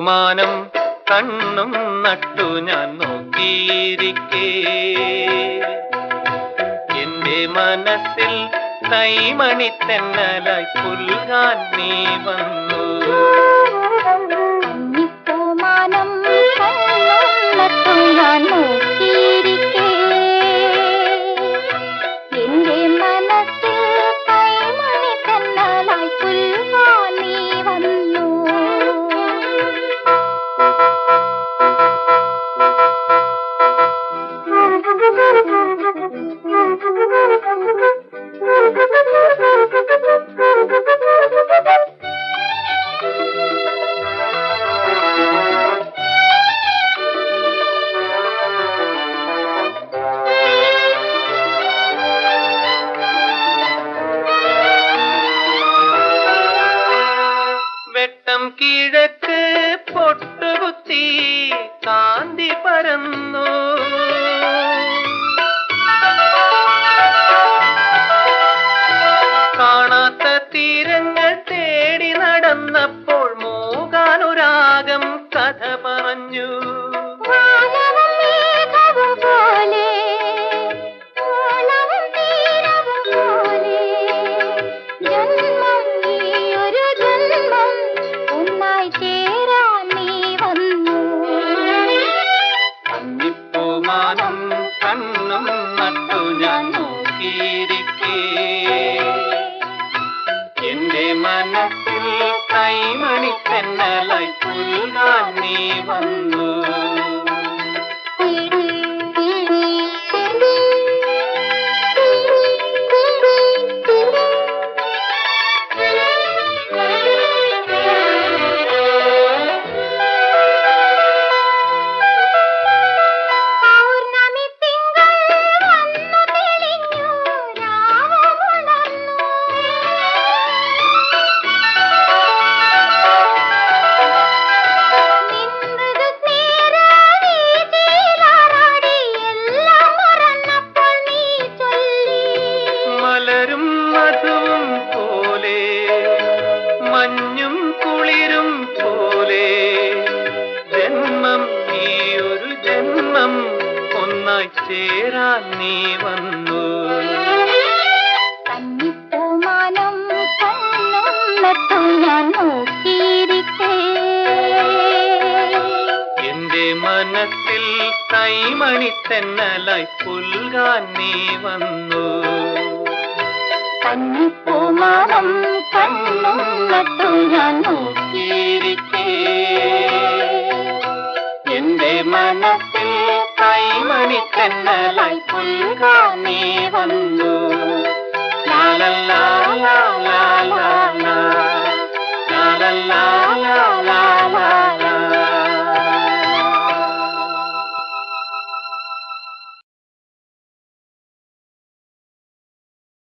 കന്നിപ്പൂമാനം കണ്ണും നട്ടു ഞാൻ നോക്കിയിരിക്കേ, എന്റെ മനസ്സിൽ കൈമണി തെന്നലായി പുൽകാൻ നീ വന്നു. കന്നിപ്പൂമാനം കണ്ണും നട്ടു ഞാൻ നോക്കിയിരിക്കേ, എന്റെ മനസ്സിൽ കൈമണി തെന്നലായി പുൽകാൻ നീ വന്നു. വെട്ടം കിഴക്ക് പൊട്ടുകുത്തി കാന്തി പരന്നു, കാണാത്ത തീരങ്ങൾ തേടി നടന്നപ്പോൾ മൂകാനുരാഗം കഥ പറഞ്ഞു. കന്നിപ്പൂമാനം കണ്ണും നട്ടു ഞാൻ നോക്കിയിരിക്കേ, എന്റെ മനസ്സിൽ കൈമണി തെന്നലായി പുൽകാൻ നീ വന്നു. മലരും മധുവും പോലെ മഞ്ഞും കുളിരും പോലെ ജന്മം ഈ ഒരു ജന്മം ഒന്നായി ചേരാൻ നീ വന്നു. കന്നിപ്പൂമാനം കണ്ണും നട്ടു ഞാൻ നോക്കിയിരിക്കേ, എന്റെ മനസ്സിൽ കൈമണി തെന്നലായി പുൽകാൻ നീ വന്നു. കന്നിപ്പൂമാനം കണ്ണും നട്ടു ഞാൻ നോക്കിയിരിക്കേ, എന്റെ മനസ്സിൽ കൈമണി തെന്നലായി പുൽകാൻ നീ വന്നു.